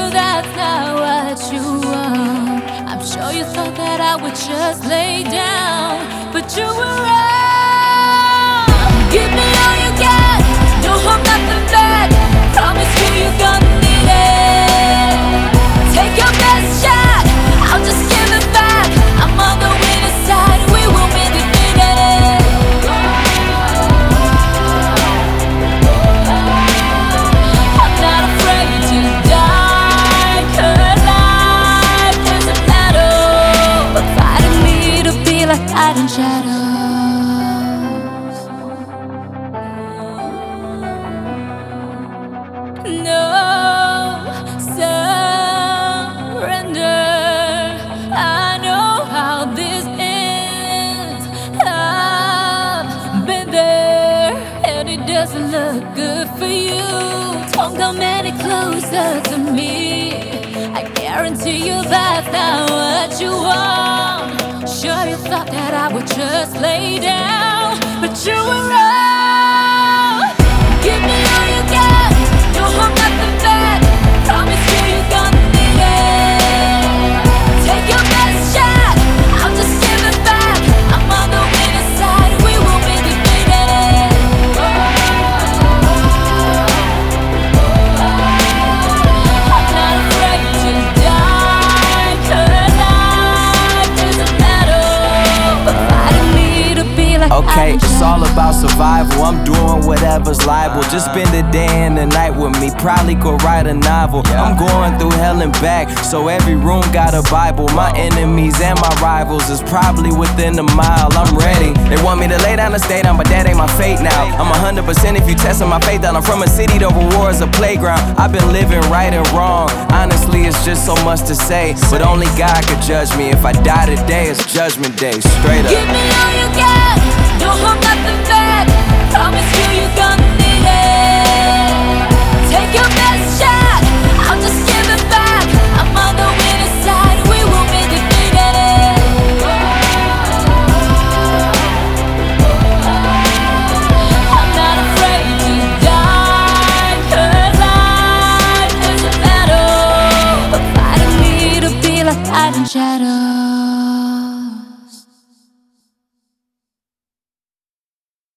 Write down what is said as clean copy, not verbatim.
that's not what you want. I'm sure you thought that I would just lay down, but you were wrong. Give me all you got, don't hold nothing back. Promise you you're gonna need it. Take your best shot, I'll just give it back. I'm on the winning side, we won't be defeated. I'm not afraid to die, 'cause life is a battle, but fighting me to be like hiding shadows. No surrender. I know how this ends. I've been there, and it doesn't look good for you. Don't come any closer to me. I guarantee you that's not what you want. Sure, you thought that I would just lay down, but you were wrong. Give me all you got, don't hold nothing back. Promise you you're gonna need it. Take your best shot, I'll just give it back. I'm on the winning side, we won't be defeated. I'm not afraid to die, 'cause life is a battle, but fighting me to be like Okay, it's all about survival. I'm doing whatever's liable. Just spend the day and the night with me. Probably could write a novel. I'm going through hell and back, so every room got a Bible. My enemies and my rivals is probably within a mile. I'm ready. They want me to lay down and stay down, but that ain't my fate now. I'm 100% if you testing my faith out. I'm from a city, the war is a playground. I've been living right and wrong. Honestly, it's just so much to say, but only God could judge me. If I die today, it's judgment day. Straight up. Give me all you got, don't hold nothing back. Promise you you're gonna need it. Take your best shot, I'll just give it back. I'm on the winning side, we won't be defeated. I'm not afraid to die, 'cause life is a battle, but fighting me to be like hiding shadows.